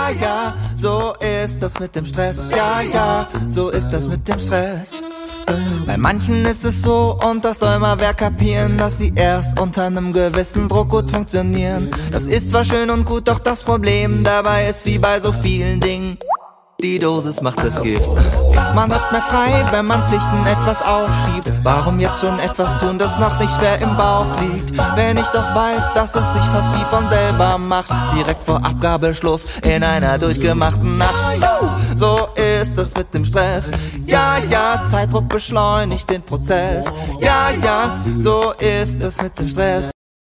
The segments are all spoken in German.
Ja, ja, so ist das mit dem Stress. Ja, ja, so ist das mit dem Stress. Bei manchen ist es so, und das soll mal wer kapieren, dass sie erst unter einem gewissen Druck gut funktionieren. Das ist zwar schön und gut, doch das Problem dabei ist wie bei so vielen Dingen: die Dosis macht das Gift. Man hat mehr frei, wenn man Pflichten etwas aufschiebt. Warum jetzt schon etwas tun, das noch nicht schwer im Bauch liegt? Wenn ich doch weiß, dass es sich fast wie von selber macht, direkt vor Abgabeschluss in einer durchgemachten Nacht. So ist es mit dem Stress. Ja, ja, Zeitdruck beschleunigt den Prozess. Ja, ja, so ist es mit dem Stress.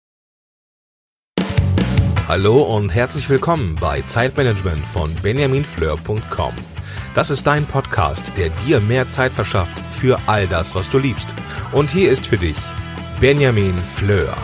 Hallo und herzlich willkommen bei Zeitmanagement von benjaminfleur.com. Das ist dein Podcast, der dir mehr Zeit verschafft für all das, was du liebst. Und hier ist für dich Benjamin Fleur.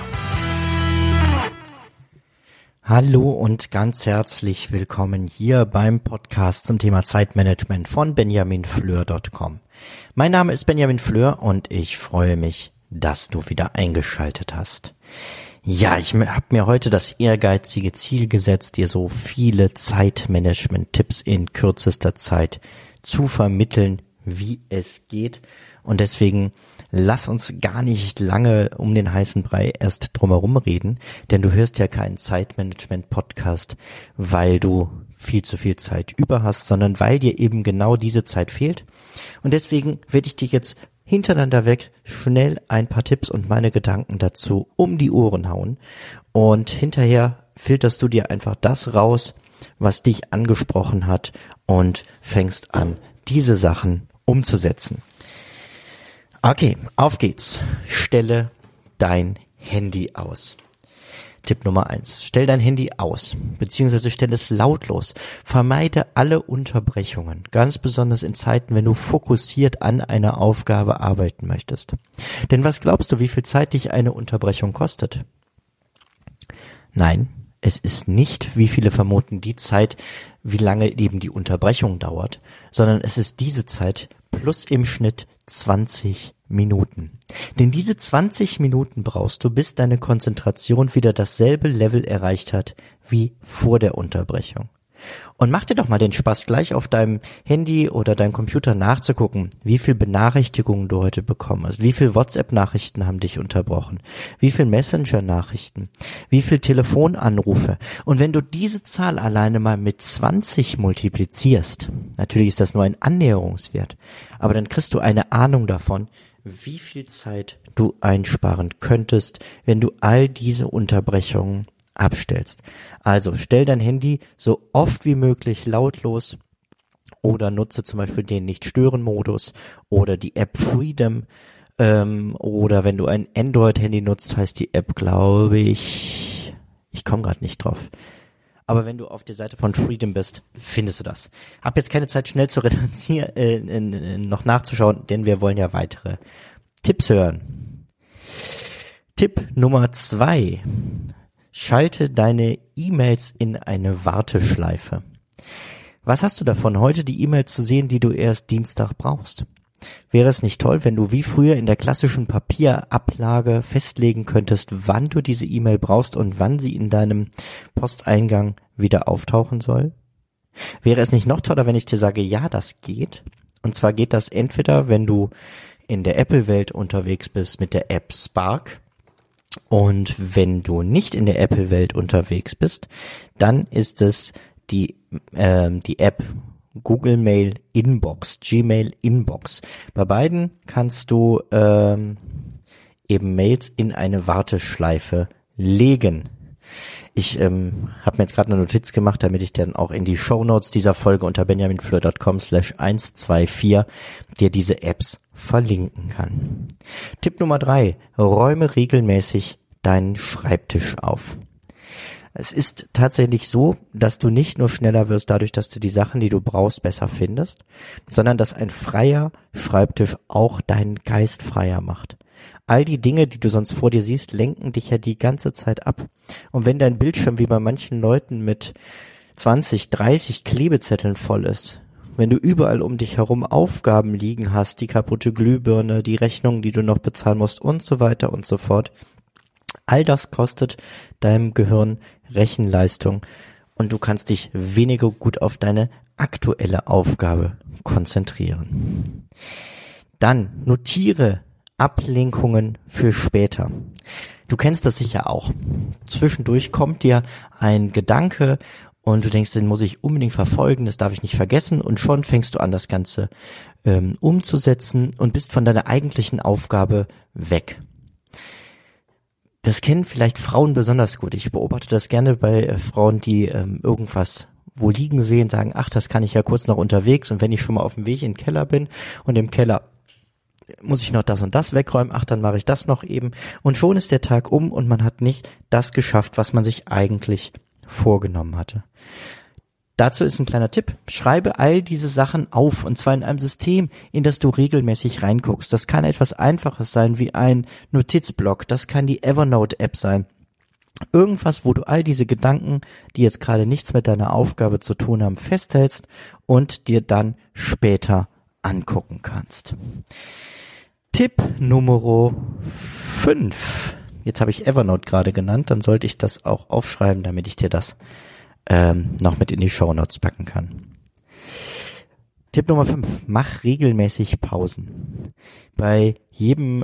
Hallo und ganz herzlich willkommen hier beim Podcast zum Thema Zeitmanagement von benjaminfleur.com. Mein Name ist Benjamin Fleur und ich freue mich, dass du wieder eingeschaltet hast. Ja, ich habe mir heute das ehrgeizige Ziel gesetzt, dir so viele Zeitmanagement-Tipps in kürzester Zeit zu vermitteln, wie es geht. Und deswegen lass uns gar nicht lange um den heißen Brei erst drumherum reden, denn du hörst ja keinen Zeitmanagement-Podcast, weil du viel zu viel Zeit über hast, sondern weil dir eben genau diese Zeit fehlt. Und deswegen werde ich dir jetzt hintereinander weg schnell ein paar Tipps und meine Gedanken dazu um die Ohren hauen, und hinterher filterst du dir einfach das raus, was dich angesprochen hat, und fängst an, diese Sachen umzusetzen. Okay, auf geht's. Stelle dein Handy aus. Tipp Nummer 1. Stell dein Handy aus, beziehungsweise stell es lautlos. Vermeide alle Unterbrechungen, ganz besonders in Zeiten, wenn du fokussiert an einer Aufgabe arbeiten möchtest. Denn was glaubst du, wie viel Zeit dich eine Unterbrechung kostet? Nein, es ist nicht, wie viele vermuten, die Zeit, wie lange eben die Unterbrechung dauert, sondern es ist diese Zeit plus im Schnitt 20 Minuten. Denn diese 20 Minuten brauchst du, bis deine Konzentration wieder dasselbe Level erreicht hat wie vor der Unterbrechung. Und mach dir doch mal den Spaß, gleich auf deinem Handy oder deinem Computer nachzugucken, wie viel Benachrichtigungen du heute bekommen hast, wie viel WhatsApp-Nachrichten haben dich unterbrochen, wie viel Messenger-Nachrichten, wie viel Telefonanrufe. Und wenn du diese Zahl alleine mal mit 20 multiplizierst, natürlich ist das nur ein Annäherungswert, aber dann kriegst du eine Ahnung davon, wie viel Zeit du einsparen könntest, wenn du all diese Unterbrechungen abstellst. Also stell dein Handy so oft wie möglich lautlos oder nutze zum Beispiel den Nicht-Stören-Modus oder die App Freedom, oder wenn du ein Android-Handy nutzt, heißt die App, glaube ich komme gerade nicht drauf. Aber wenn du auf der Seite von Freedom bist, findest du das. Hab jetzt keine Zeit, schnell zu reduzieren, noch nachzuschauen, denn wir wollen ja weitere Tipps hören. Tipp Nummer 2. Schalte deine E-Mails in eine Warteschleife. Was hast du davon, heute die E-Mails zu sehen, die du erst Dienstag brauchst? Wäre es nicht toll, wenn du wie früher in der klassischen Papierablage festlegen könntest, wann du diese E-Mail brauchst und wann sie in deinem Posteingang wieder auftauchen soll? Wäre es nicht noch toller, wenn ich dir sage, ja, das geht? Und zwar geht das entweder, wenn du in der Apple-Welt unterwegs bist mit der App Spark, und wenn du nicht in der Apple-Welt unterwegs bist, dann ist es die App Google Mail Inbox, Gmail Inbox. Bei beiden kannst du eben Mails in eine Warteschleife legen. Ich habe mir jetzt gerade eine Notiz gemacht, damit ich dann auch in die Shownotes dieser Folge unter benjaminfleur.com/124 dir diese Apps verlinken kann. Tipp Nummer 3. Räume regelmäßig deinen Schreibtisch auf. Es ist tatsächlich so, dass du nicht nur schneller wirst dadurch, dass du die Sachen, die du brauchst, besser findest, sondern dass ein freier Schreibtisch auch deinen Geist freier macht. All die Dinge, die du sonst vor dir siehst, lenken dich ja die ganze Zeit ab. Und wenn dein Bildschirm wie bei manchen Leuten mit 20, 30 Klebezetteln voll ist, wenn du überall um dich herum Aufgaben liegen hast, die kaputte Glühbirne, die Rechnungen, die du noch bezahlen musst und so weiter und so fort, all das kostet deinem Gehirn Rechenleistung. und du kannst dich weniger gut auf deine aktuelle Aufgabe konzentrieren. Dann notiere Ablenkungen für später. Du kennst das sicher auch. Zwischendurch kommt dir ein Gedanke und du denkst, den muss ich unbedingt verfolgen, das darf ich nicht vergessen, und schon fängst du an, das Ganze umzusetzen und bist von deiner eigentlichen Aufgabe weg. Das kennen vielleicht Frauen besonders gut. Ich beobachte das gerne bei Frauen, die irgendwas wo liegen sehen, sagen, ach, das kann ich ja kurz noch unterwegs, und wenn ich schon mal auf dem Weg in den Keller bin und im Keller muss ich noch das und das wegräumen, ach, dann mache ich das noch eben, und schon ist der Tag um und man hat nicht das geschafft, was man sich eigentlich vorgenommen hatte. Dazu ist ein kleiner Tipp: Schreibe all diese Sachen auf, und zwar in einem System, in das du regelmäßig reinguckst. Das kann etwas Einfaches sein wie ein Notizblock, das kann die Evernote-App sein. Irgendwas, wo du all diese Gedanken, die jetzt gerade nichts mit deiner Aufgabe zu tun haben, festhältst und dir dann später angucken kannst. Tipp Nummer 5. Jetzt habe ich Evernote gerade genannt, dann sollte ich das auch aufschreiben, damit ich dir das noch mit in die Shownotes packen kann. Tipp Nummer 5. Mach regelmäßig Pausen. Bei jedem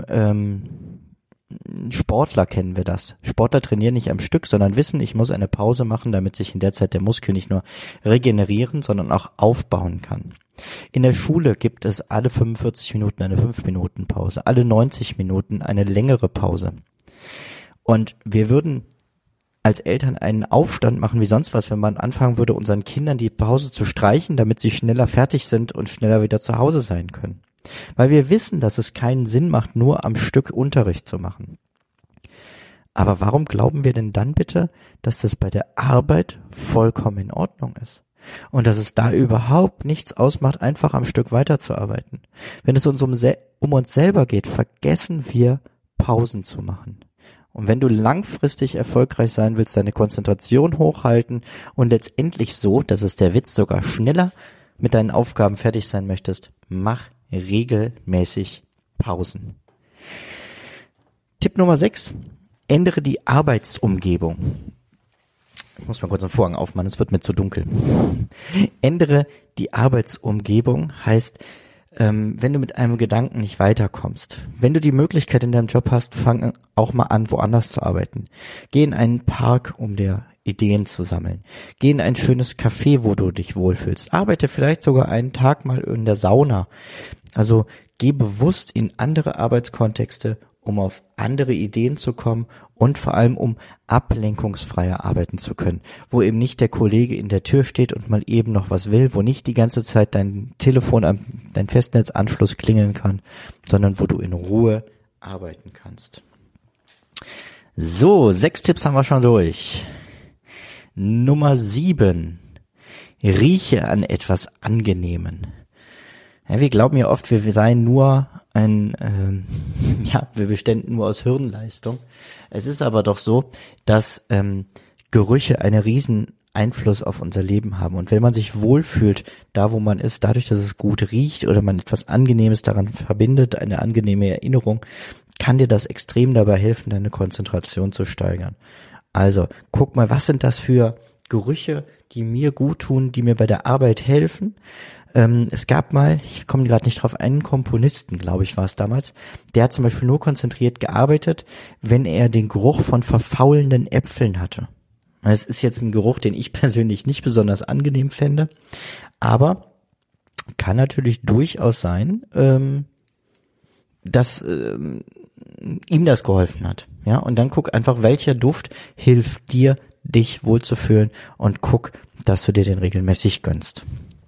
Sportler kennen wir das. Sportler trainieren nicht am Stück, sondern wissen, ich muss eine Pause machen, damit sich in der Zeit der Muskel nicht nur regenerieren, sondern auch aufbauen kann. In der Schule gibt es alle 45 Minuten eine 5-Minuten-Pause, alle 90 Minuten eine längere Pause. Und wir würden als Eltern einen Aufstand machen wie sonst was, wenn man anfangen würde, unseren Kindern die Pause zu streichen, damit sie schneller fertig sind und schneller wieder zu Hause sein können. Weil wir wissen, dass es keinen Sinn macht, nur am Stück Unterricht zu machen. Aber warum glauben wir denn dann bitte, dass das bei der Arbeit vollkommen in Ordnung ist? Und dass es da überhaupt nichts ausmacht, einfach am Stück weiterzuarbeiten? Wenn es uns um uns selber geht, vergessen wir, Pausen zu machen. Und wenn du langfristig erfolgreich sein willst, deine Konzentration hochhalten und letztendlich so, das ist der Witz, sogar schneller mit deinen Aufgaben fertig sein möchtest, mach regelmäßig Pausen. Tipp Nummer 6. Ändere die Arbeitsumgebung. Ich muss mal kurz einen Vorhang aufmachen, es wird mir zu dunkel. Ändere die Arbeitsumgebung heißt, wenn du mit einem Gedanken nicht weiterkommst, wenn du die Möglichkeit in deinem Job hast, fang auch mal an, woanders zu arbeiten. Geh in einen Park, um dir Ideen zu sammeln. Geh in ein schönes Café, wo du dich wohlfühlst. Arbeite vielleicht sogar einen Tag mal in der Sauna. Also geh bewusst in andere Arbeitskontexte, um auf andere Ideen zu kommen und vor allem, um ablenkungsfreier arbeiten zu können, wo eben nicht der Kollege in der Tür steht und mal eben noch was will, wo nicht die ganze Zeit dein Telefon, dein Festnetzanschluss klingeln kann, sondern wo du in Ruhe arbeiten kannst. So, 6 Tipps haben wir schon durch. Nummer 7. Rieche an etwas Angenehmen. Ja, wir glauben ja oft, wir seien nur wir beständen nur aus Hirnleistung. Es ist aber doch so, dass Gerüche einen riesen Einfluss auf unser Leben haben. Und wenn man sich wohlfühlt, da wo man ist, dadurch, dass es gut riecht oder man etwas Angenehmes daran verbindet, eine angenehme Erinnerung, kann dir das extrem dabei helfen, deine Konzentration zu steigern. Also, guck mal, was sind das für Gerüche, die mir gut tun, die mir bei der Arbeit helfen. Es gab mal, ich komme gerade nicht drauf, einen Komponisten, glaube ich, war es damals, der hat zum Beispiel nur konzentriert gearbeitet, wenn er den Geruch von verfaulenden Äpfeln hatte. Es ist jetzt ein Geruch, den ich persönlich nicht besonders angenehm fände, aber kann natürlich durchaus sein, dass ihm das geholfen hat. Ja, und dann guck einfach, welcher Duft hilft dir, dich wohlzufühlen, und guck, dass du dir den regelmäßig gönnst.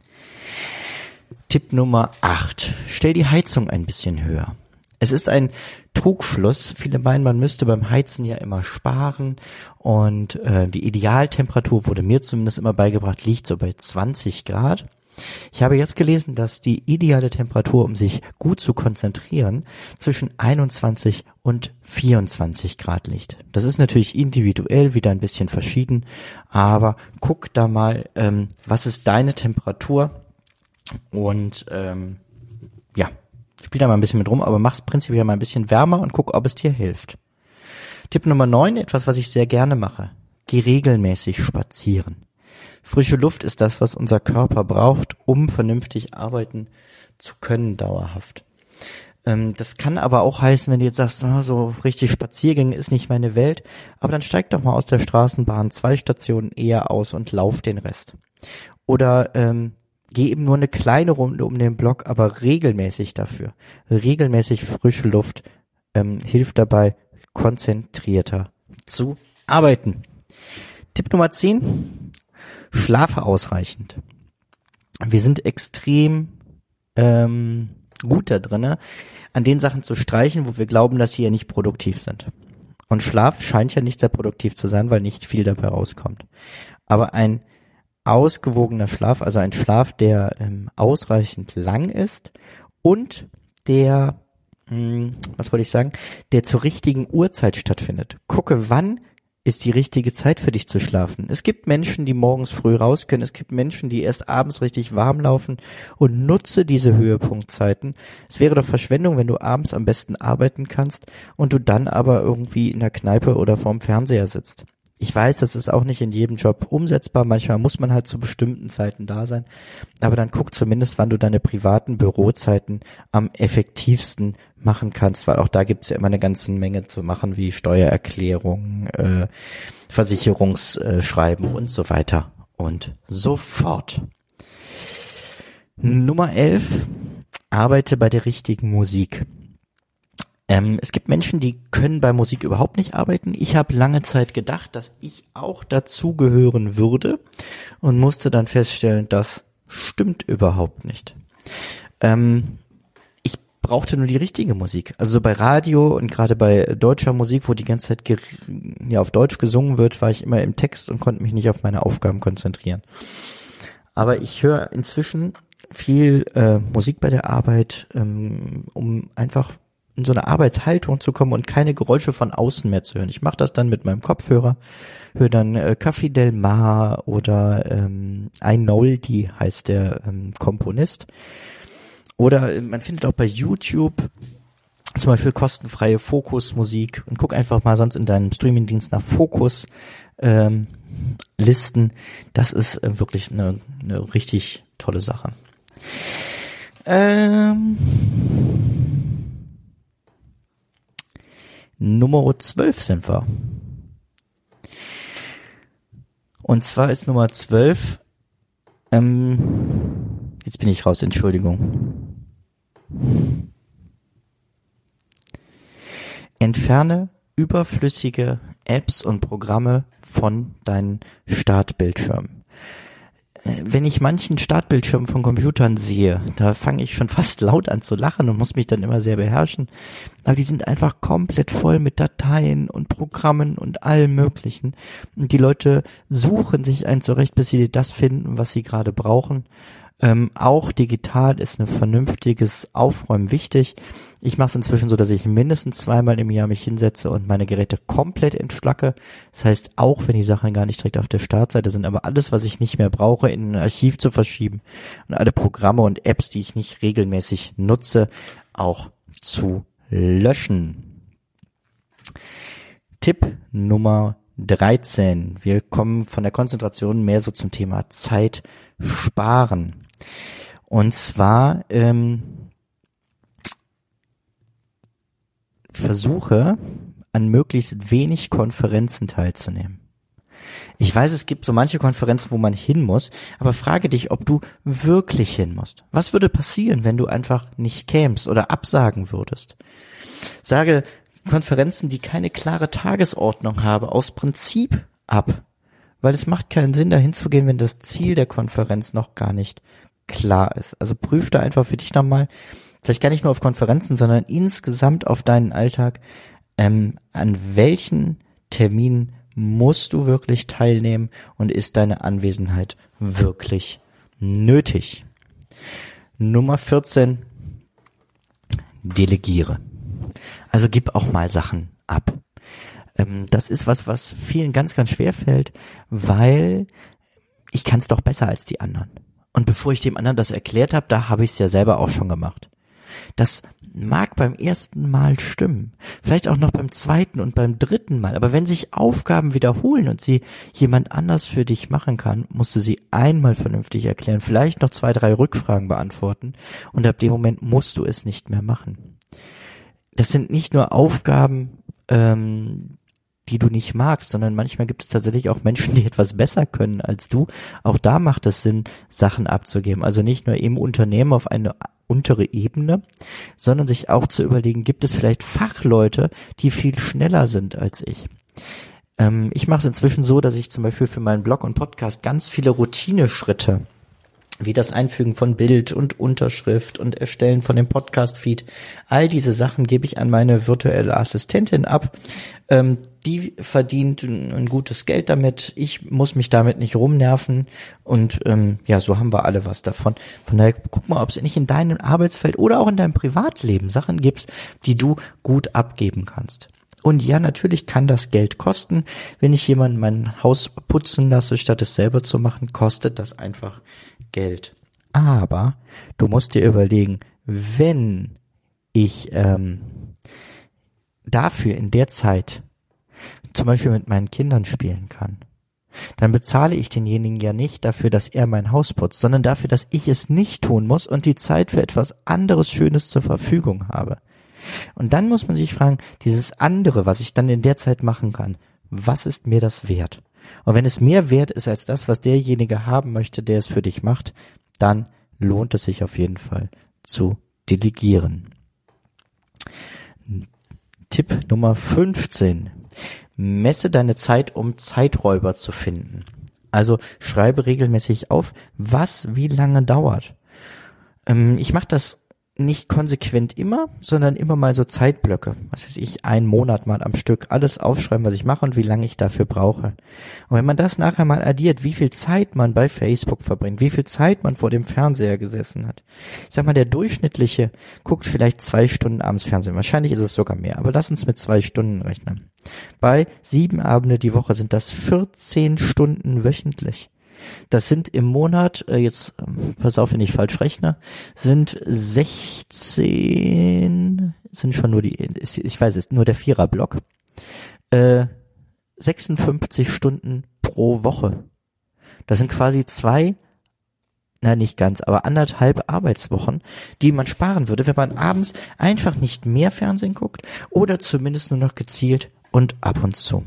Tipp Nummer 8. Stell die Heizung ein bisschen höher. Es ist ein Trugschluss. Viele meinen, man müsste beim Heizen ja immer sparen, und die Idealtemperatur, wurde mir zumindest immer beigebracht, liegt so bei 20 Grad. Ich habe jetzt gelesen, dass die ideale Temperatur, um sich gut zu konzentrieren, zwischen 21 und 24 Grad liegt. Das ist natürlich individuell wieder ein bisschen verschieden, aber guck da mal, was ist deine Temperatur, und spiel da mal ein bisschen mit rum, aber mach's prinzipiell mal ein bisschen wärmer und guck, ob es dir hilft. Tipp Nummer 9, etwas, was ich sehr gerne mache. Geh regelmäßig spazieren. Frische Luft ist das, was unser Körper braucht, um vernünftig arbeiten zu können, dauerhaft. Das kann aber auch heißen, wenn du jetzt sagst, so richtig Spaziergänge ist nicht meine Welt, aber dann steig doch mal aus der Straßenbahn 2 Stationen eher aus und lauf den Rest. Oder geh eben nur eine kleine Runde um den Block, aber regelmäßig dafür. Regelmäßig frische Luft hilft dabei, konzentrierter zu arbeiten. Tipp Nummer 10, schlafe ausreichend. Wir sind extrem gut da drin, an den Sachen zu streichen, wo wir glauben, dass sie ja nicht produktiv sind. Und Schlaf scheint ja nicht sehr produktiv zu sein, weil nicht viel dabei rauskommt. Aber ein ausgewogener Schlaf, also ein Schlaf, der ausreichend lang ist und der, der zur richtigen Uhrzeit stattfindet. Gucke, wann ist die richtige Zeit für dich zu schlafen. Es gibt Menschen, die morgens früh raus können. Es gibt Menschen, die erst abends richtig warm laufen, und nutze diese Höhepunktzeiten. Es wäre doch Verschwendung, wenn du abends am besten arbeiten kannst und du dann aber irgendwie in der Kneipe oder vorm Fernseher sitzt. Ich weiß, das ist auch nicht in jedem Job umsetzbar. Manchmal muss man halt zu bestimmten Zeiten da sein. Aber dann guck zumindest, wann du deine privaten Bürozeiten am effektivsten machen kannst, weil auch da gibt's ja immer eine ganze Menge zu machen, wie Steuererklärungen, Versicherungsschreiben und so weiter und so fort. Nummer 11, arbeite bei der richtigen Musik. Es gibt Menschen, die können bei Musik überhaupt nicht arbeiten. Ich habe lange Zeit gedacht, dass ich auch dazugehören würde und musste dann feststellen, das stimmt überhaupt nicht. Ich brauchte nur die richtige Musik. Also so bei Radio und gerade bei deutscher Musik, wo die ganze Zeit auf Deutsch gesungen wird, war ich immer im Text und konnte mich nicht auf meine Aufgaben konzentrieren. Aber ich höre inzwischen viel Musik bei der Arbeit, um einfach in so eine Arbeitshaltung zu kommen und keine Geräusche von außen mehr zu hören. Ich mache das dann mit meinem Kopfhörer, höre dann Café Del Mar oder Einoldi heißt der Komponist. Oder man findet auch bei YouTube zum Beispiel kostenfreie Fokus-Musik und guck einfach mal sonst in deinem Streamingdienst nach Fokus-Listen. Das ist wirklich eine richtig tolle Sache. Nummer 12 sind wir. Und zwar ist Nummer 12, jetzt bin ich raus, Entschuldigung. Entferne überflüssige Apps und Programme von deinen Startbildschirmen. Wenn ich manchen Startbildschirm von Computern sehe, da fange ich schon fast laut an zu lachen und muss mich dann immer sehr beherrschen. Aber die sind einfach komplett voll mit Dateien und Programmen und allem Möglichen. Und die Leute suchen sich ein zurecht, bis sie das finden, was sie gerade brauchen. Auch digital ist ein vernünftiges Aufräumen wichtig. Ich mache es inzwischen so, dass ich mindestens 2-mal im Jahr mich hinsetze und meine Geräte komplett entschlacke. Das heißt, auch wenn die Sachen gar nicht direkt auf der Startseite sind, aber alles, was ich nicht mehr brauche, in ein Archiv zu verschieben und alle Programme und Apps, die ich nicht regelmäßig nutze, auch zu löschen. Tipp Nummer 13. Wir kommen von der Konzentration mehr so zum Thema Zeit sparen. Und zwar versuche, an möglichst wenig Konferenzen teilzunehmen. Ich weiß, es gibt so manche Konferenzen, wo man hin muss, aber frage dich, ob du wirklich hin musst. Was würde passieren, wenn du einfach nicht kämst oder absagen würdest? Sage Konferenzen, die keine klare Tagesordnung haben, aus Prinzip ab. Weil es macht keinen Sinn, dahin zu gehen, wenn das Ziel der Konferenz noch gar nicht klar ist. Also prüf da einfach für dich nochmal, vielleicht gar nicht nur auf Konferenzen, sondern insgesamt auf deinen Alltag, an welchen Terminen musst du wirklich teilnehmen und ist deine Anwesenheit wirklich nötig? Nummer 14, delegiere. Also gib auch mal Sachen ab. Das ist was vielen ganz, ganz schwer fällt, weil ich kann es doch besser als die anderen. Und bevor ich dem anderen das erklärt habe, da habe ich es ja selber auch schon gemacht. Das mag beim ersten Mal stimmen, vielleicht auch noch beim zweiten und beim dritten Mal, aber wenn sich Aufgaben wiederholen und sie jemand anders für dich machen kann, musst du sie einmal vernünftig erklären, vielleicht noch 2, 3 Rückfragen beantworten und ab dem Moment musst du es nicht mehr machen. Das sind nicht nur Aufgaben, die du nicht magst, sondern manchmal gibt es tatsächlich auch Menschen, die etwas besser können als du. Auch da macht es Sinn, Sachen abzugeben. Also nicht nur im Unternehmen auf eine untere Ebene, sondern sich auch zu überlegen, gibt es vielleicht Fachleute, die viel schneller sind als ich. Ich mache es inzwischen so, dass ich zum Beispiel für meinen Blog und Podcast ganz viele Routineschritte, wie das Einfügen von Bild und Unterschrift und Erstellen von dem Podcast-Feed, all diese Sachen gebe ich an meine virtuelle Assistentin ab. Die verdient ein gutes Geld damit. Ich muss mich damit nicht rumnerven und so haben wir alle was davon. Von daher guck mal, ob es nicht in deinem Arbeitsfeld oder auch in deinem Privatleben Sachen gibt, die du gut abgeben kannst. Und ja, natürlich kann das Geld kosten. Wenn ich jemanden mein Haus putzen lasse, statt es selber zu machen, kostet das einfach Geld. Aber du musst dir überlegen, wenn ich dafür in der Zeit zum Beispiel mit meinen Kindern spielen kann, dann bezahle ich denjenigen ja nicht dafür, dass er mein Haus putzt, sondern dafür, dass ich es nicht tun muss und die Zeit für etwas anderes Schönes zur Verfügung habe. Und dann muss man sich fragen, dieses andere, was ich dann in der Zeit machen kann, was ist mir das wert? Und wenn es mehr wert ist als das, was derjenige haben möchte, der es für dich macht, dann lohnt es sich auf jeden Fall zu delegieren. Tipp Nummer 15. Messe deine Zeit, um Zeiträuber zu finden. Also schreibe regelmäßig auf, was wie lange dauert. Ich mache das nicht konsequent immer, sondern immer mal so Zeitblöcke. Was weiß ich, 1 Monat mal am Stück alles aufschreiben, was ich mache und wie lange ich dafür brauche. Und wenn man das nachher mal addiert, wie viel Zeit man bei Facebook verbringt, wie viel Zeit man vor dem Fernseher gesessen hat. Ich sag mal, der Durchschnittliche guckt vielleicht 2 Stunden abends Fernsehen. Wahrscheinlich ist es sogar mehr, aber lass uns mit 2 Stunden rechnen. Bei 7 Abende die Woche sind das 14 Stunden wöchentlich. Das sind im Monat, jetzt pass auf, wenn ich falsch rechne, sind 16, sind schon nur ich weiß es, nur der 4er-Block, 56 Stunden pro Woche. Das sind quasi 2, nicht ganz, aber 1,5 Arbeitswochen, die man sparen würde, wenn man abends einfach nicht mehr Fernsehen guckt oder zumindest nur noch gezielt und ab und zu.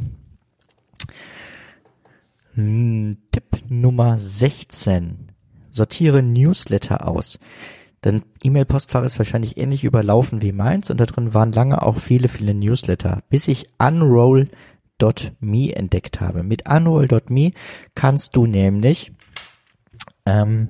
Tipp Nummer 16. Sortiere Newsletter aus. Dein E-Mail-Postfach ist wahrscheinlich ähnlich überlaufen wie meins und da drin waren lange auch viele Newsletter, bis ich Unroll.me entdeckt habe. Mit Unroll.me kannst du nämlich, der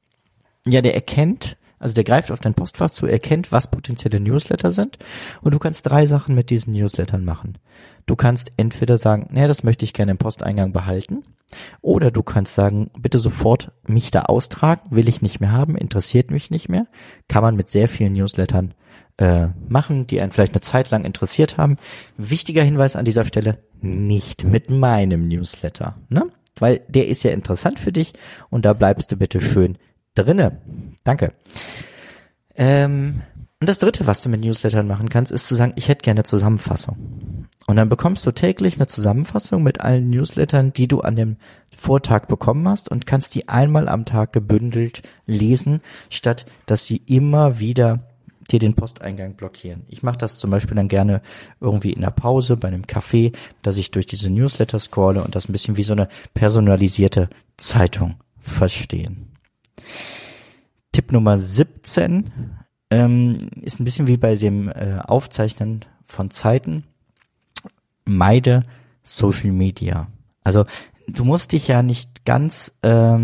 greift auf dein Postfach zu, erkennt, was potenzielle Newsletter sind und du kannst 3 Sachen mit diesen Newslettern machen. Du kannst entweder sagen, das möchte ich gerne im Posteingang behalten, oder du kannst sagen, bitte sofort mich da austragen, will ich nicht mehr haben, interessiert mich nicht mehr. Kann man mit sehr vielen Newslettern machen, die einen vielleicht eine Zeit lang interessiert haben. Wichtiger Hinweis an dieser Stelle, nicht mit meinem Newsletter, ne? Weil der ist ja interessant für dich und da bleibst du bitte schön drinne. Danke. Und das Dritte, was du mit Newslettern machen kannst, ist zu sagen, ich hätte gerne eine Zusammenfassung. Und dann bekommst du täglich eine Zusammenfassung mit allen Newslettern, die du an dem Vortag bekommen hast und kannst die einmal am Tag gebündelt lesen, statt dass sie immer wieder dir den Posteingang blockieren. Ich mache das zum Beispiel dann gerne irgendwie in der Pause bei einem Kaffee, dass ich durch diese Newsletter scrolle und das ein bisschen wie so eine personalisierte Zeitung verstehen. Tipp Nummer 17 ist ein bisschen wie bei dem Aufzeichnen von Zeiten. Meide Social Media. Also du musst dich ja nicht ganz da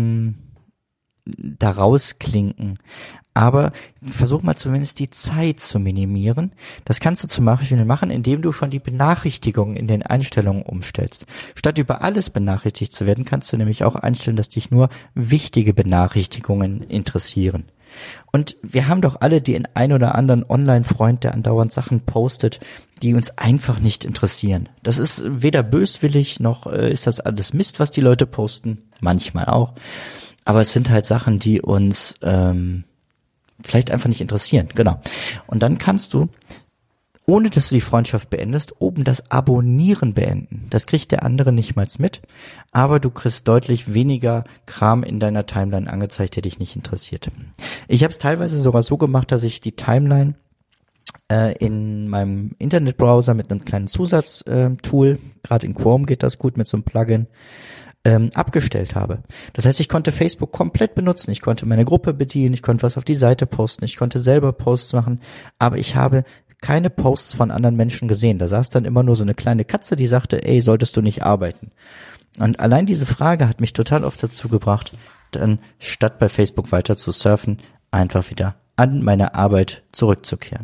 rausklinken, aber versuch mal zumindest die Zeit zu minimieren. Das kannst du zum Beispiel machen, indem du schon die Benachrichtigungen in den Einstellungen umstellst. Statt über alles benachrichtigt zu werden, kannst du nämlich auch einstellen, dass dich nur wichtige Benachrichtigungen interessieren. Und wir haben doch alle den ein oder anderen Online-Freund, der andauernd Sachen postet, die uns einfach nicht interessieren. Das ist weder böswillig, noch ist das alles Mist, was die Leute posten. Manchmal auch. Aber es sind halt Sachen, die uns vielleicht einfach nicht interessieren, genau. Und dann kannst du, ohne dass du die Freundschaft beendest, oben das Abonnieren beenden. Das kriegt der andere nicht mal mit, aber du kriegst deutlich weniger Kram in deiner Timeline angezeigt, der dich nicht interessiert. Ich habe es teilweise sogar so gemacht, dass ich die Timeline in meinem Internetbrowser mit einem kleinen Zusatztool, gerade in Chrome geht das gut mit so einem Plugin, abgestellt habe. Das heißt, ich konnte Facebook komplett benutzen, ich konnte meine Gruppe bedienen, ich konnte was auf die Seite posten, ich konnte selber Posts machen, aber ich habe keine Posts von anderen Menschen gesehen. Da saß dann immer nur so eine kleine Katze, die sagte, ey, solltest du nicht arbeiten? Und allein diese Frage hat mich total oft dazu gebracht, dann statt bei Facebook weiter zu surfen, einfach wieder an meine Arbeit zurückzukehren.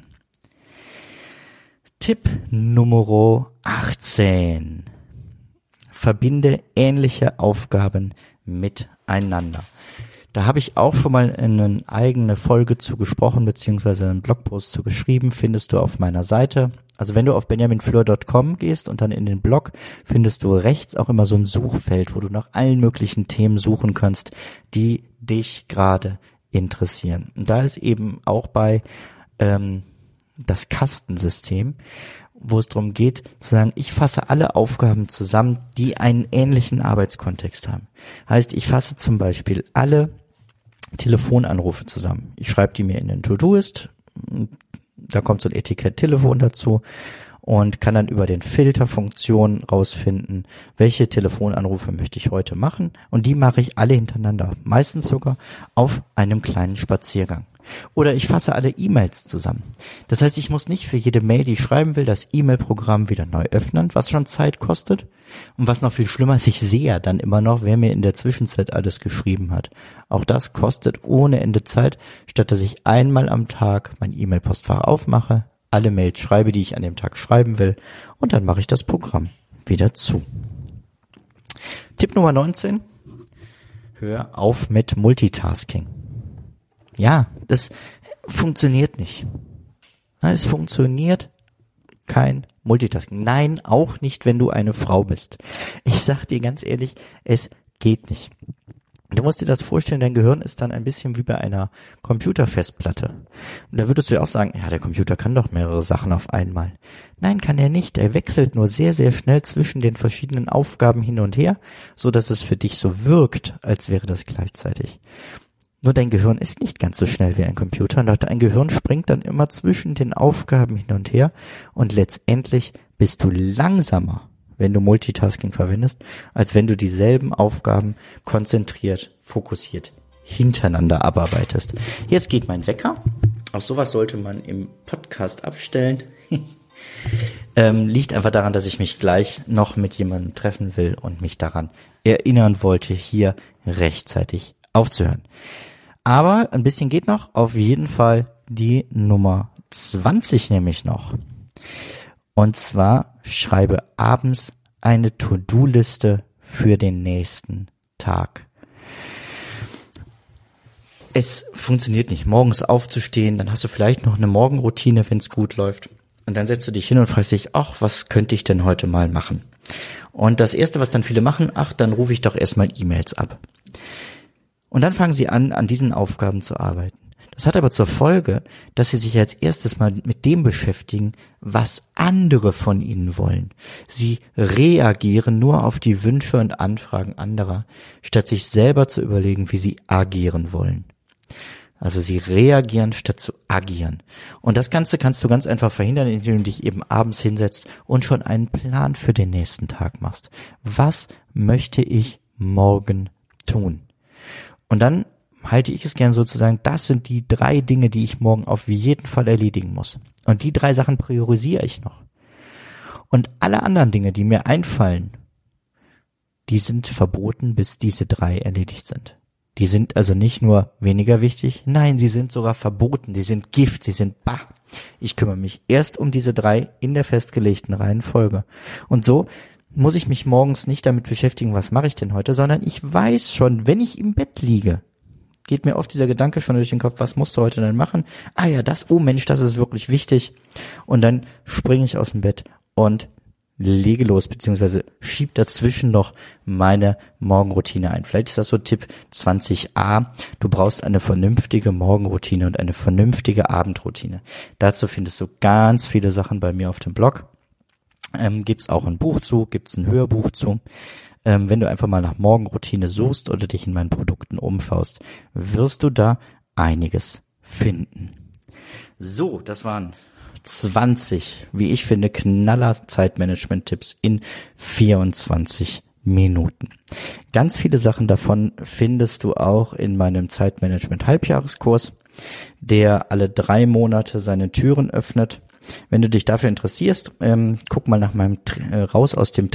Tipp Nummer 18. Verbinde ähnliche Aufgaben miteinander. Da habe ich auch schon mal eine eigene Folge zu gesprochen, beziehungsweise einen Blogpost zu geschrieben, findest du auf meiner Seite. Also wenn du auf benjaminfleur.com gehst und dann in den Blog, findest du rechts auch immer so ein Suchfeld, wo du nach allen möglichen Themen suchen kannst, die dich gerade interessieren. Und da ist eben auch bei das Kastensystem, wo es darum geht, zu sagen, ich fasse alle Aufgaben zusammen, die einen ähnlichen Arbeitskontext haben. Heißt, ich fasse zum Beispiel alle Telefonanrufe zusammen. Ich schreibe die mir in den To-Doist, da kommt so ein Etikett Telefon dazu und kann dann über den Filterfunktion rausfinden, welche Telefonanrufe möchte ich heute machen, und die mache ich alle hintereinander, meistens sogar auf einem kleinen Spaziergang. Oder ich fasse alle E-Mails zusammen. Das heißt, ich muss nicht für jede Mail, die ich schreiben will, das E-Mail-Programm wieder neu öffnen, was schon Zeit kostet. Und was noch viel schlimmer ist, ich sehe ja dann immer noch, wer mir in der Zwischenzeit alles geschrieben hat. Auch das kostet ohne Ende Zeit, statt dass ich einmal am Tag mein E-Mail-Postfach aufmache, alle Mails schreibe, die ich an dem Tag schreiben will, und dann mache ich das Programm wieder zu. Tipp Nummer 19. Hör auf mit Multitasking. Ja, das funktioniert nicht. Es funktioniert kein Multitasking. Nein, auch nicht, wenn du eine Frau bist. Ich sag dir ganz ehrlich, es geht nicht. Du musst dir das vorstellen, dein Gehirn ist dann ein bisschen wie bei einer Computerfestplatte. Und da würdest du ja auch sagen, ja, der Computer kann doch mehrere Sachen auf einmal. Nein, kann er nicht. Er wechselt nur sehr, sehr schnell zwischen den verschiedenen Aufgaben hin und her, so dass es für dich so wirkt, als wäre das gleichzeitig. Nur dein Gehirn ist nicht ganz so schnell wie ein Computer, und dein Gehirn springt dann immer zwischen den Aufgaben hin und her, und letztendlich bist du langsamer, wenn du Multitasking verwendest, als wenn du dieselben Aufgaben konzentriert, fokussiert hintereinander abarbeitest. Jetzt geht mein Wecker. Auch sowas sollte man im Podcast abstellen. Liegt einfach daran, dass ich mich gleich noch mit jemandem treffen will und mich daran erinnern wollte, hier rechtzeitig aufzuhören. Aber ein bisschen geht noch, auf jeden Fall die Nummer 20 nämlich noch. Und zwar schreibe abends eine To-Do-Liste für den nächsten Tag. Es funktioniert nicht, morgens aufzustehen, dann hast du vielleicht noch eine Morgenroutine, wenn es gut läuft. Und dann setzt du dich hin und fragst dich, ach, was könnte ich denn heute mal machen? Und das Erste, was dann viele machen, ach, dann rufe ich doch erstmal E-Mails ab. Und dann fangen sie an diesen Aufgaben zu arbeiten. Das hat aber zur Folge, dass sie sich als erstes mal mit dem beschäftigen, was andere von ihnen wollen. Sie reagieren nur auf die Wünsche und Anfragen anderer, statt sich selber zu überlegen, wie sie agieren wollen. Also sie reagieren, statt zu agieren. Und das Ganze kannst du ganz einfach verhindern, indem du dich eben abends hinsetzt und schon einen Plan für den nächsten Tag machst. Was möchte ich morgen tun? Und dann halte ich es gern sozusagen, das sind die 3 Dinge, die ich morgen auf jeden Fall erledigen muss. Und die 3 Sachen priorisiere ich noch. Und alle anderen Dinge, die mir einfallen, die sind verboten, bis diese 3 erledigt sind. Die sind also nicht nur weniger wichtig, nein, sie sind sogar verboten, sie sind Gift, sie sind bah. Ich kümmere mich erst um diese 3 in der festgelegten Reihenfolge. Und so muss ich mich morgens nicht damit beschäftigen, was mache ich denn heute, sondern ich weiß schon, wenn ich im Bett liege, geht mir oft dieser Gedanke schon durch den Kopf, was musst du heute denn machen? Ah ja, oh Mensch, das ist wirklich wichtig. Und dann springe ich aus dem Bett und lege los, beziehungsweise schieb dazwischen noch meine Morgenroutine ein. Vielleicht ist das so Tipp 20a. Du brauchst eine vernünftige Morgenroutine und eine vernünftige Abendroutine. Dazu findest du ganz viele Sachen bei mir auf dem Blog. Gibt's auch ein Buch zu, gibt's ein Hörbuch zu. Wenn du einfach mal nach Morgenroutine suchst oder dich in meinen Produkten umschaust, wirst du da einiges finden. So, das waren 20, wie ich finde, knaller Zeitmanagement-Tipps in 24 Minuten. Ganz viele Sachen davon findest du auch in meinem Zeitmanagement-Halbjahreskurs, der alle 3 Monate seine Türen öffnet. Wenn du dich dafür interessierst, guck mal nach meinem Raus aus dem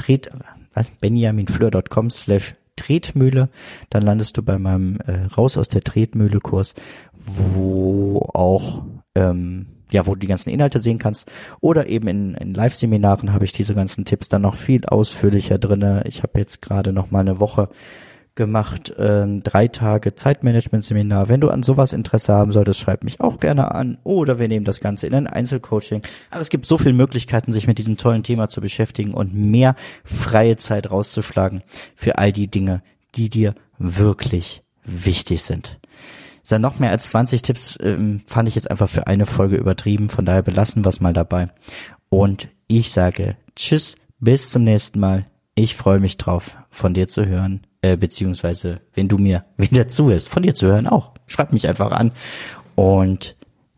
benjaminfleur.com/Tretmühle, dann landest du bei meinem Raus aus der Tretmühle Kurs, wo auch wo du die ganzen Inhalte sehen kannst, oder eben in Live-Seminaren habe ich diese ganzen Tipps dann noch viel ausführlicher drinne. Ich habe jetzt gerade noch mal eine Woche gemacht, 3 Tage Zeitmanagement-Seminar. Wenn du an sowas Interesse haben solltest, schreib mich auch gerne an, oder wir nehmen das Ganze in ein Einzelcoaching. Aber es gibt so viele Möglichkeiten, sich mit diesem tollen Thema zu beschäftigen und mehr freie Zeit rauszuschlagen für all die Dinge, die dir wirklich wichtig sind. Dann noch mehr als 20 Tipps fand ich jetzt einfach für eine Folge übertrieben, von daher belassen wir es mal dabei. Und ich sage tschüss, bis zum nächsten Mal. Ich freue mich drauf, von dir zu hören, beziehungsweise wenn du mir wieder zuhörst, von dir zu hören auch. Schreib mich einfach an und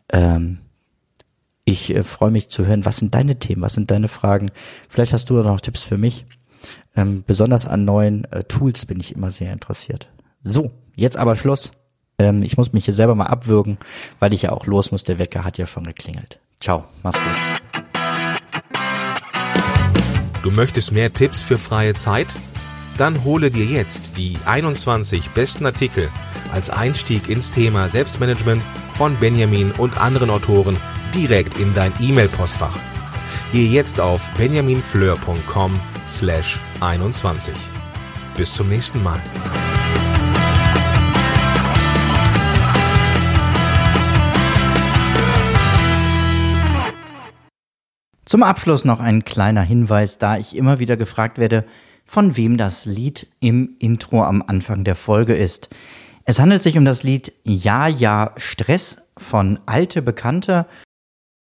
ich freue mich zu hören, was sind deine Themen, was sind deine Fragen. Vielleicht hast du da noch Tipps für mich. Besonders an neuen Tools bin ich immer sehr interessiert. So, jetzt aber Schluss. Ich muss mich hier selber mal abwürgen, weil ich ja auch los muss. Der Wecker hat ja schon geklingelt. Ciao, mach's gut. Du möchtest mehr Tipps für freie Zeit? Dann hole dir jetzt die 21 besten Artikel als Einstieg ins Thema Selbstmanagement von Benjamin und anderen Autoren direkt in dein E-Mail-Postfach. Gehe jetzt auf benjaminfleur.com/21. Bis zum nächsten Mal. Zum Abschluss noch ein kleiner Hinweis, da ich immer wieder gefragt werde, von wem das Lied im Intro am Anfang der Folge ist. Es handelt sich um das Lied Ja, ja, Stress von Alte Bekannte